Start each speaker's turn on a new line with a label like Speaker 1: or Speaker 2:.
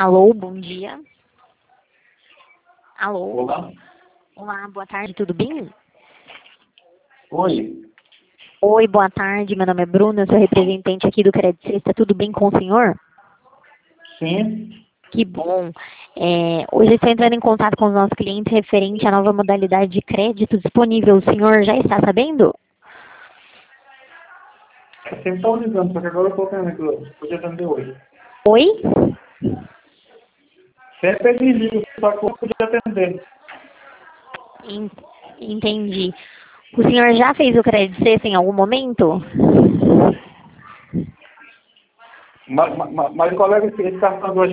Speaker 1: Alô, bom dia. Alô.
Speaker 2: Olá.
Speaker 1: Olá, boa tarde, tudo bem?
Speaker 2: Oi.
Speaker 1: Oi, boa tarde, meu nome é Bruna, eu sou representante aqui do Crédito Sexta, tudo bem com o senhor?
Speaker 2: Sim.
Speaker 1: Que bom. Hoje eu estou entrando em contato com os nossos clientes referente à nova modalidade de crédito disponível. O senhor já está sabendo?
Speaker 2: Eu sempre estava ligando, só que agora eu estou atendendo. Podia atender hoje.
Speaker 1: Oi?
Speaker 2: Sempre me ligo, só que eu podia atender.
Speaker 1: En- Entendi. O senhor já fez o Crédito Sexta em algum momento?
Speaker 2: Mas qual é esse cartão hoje?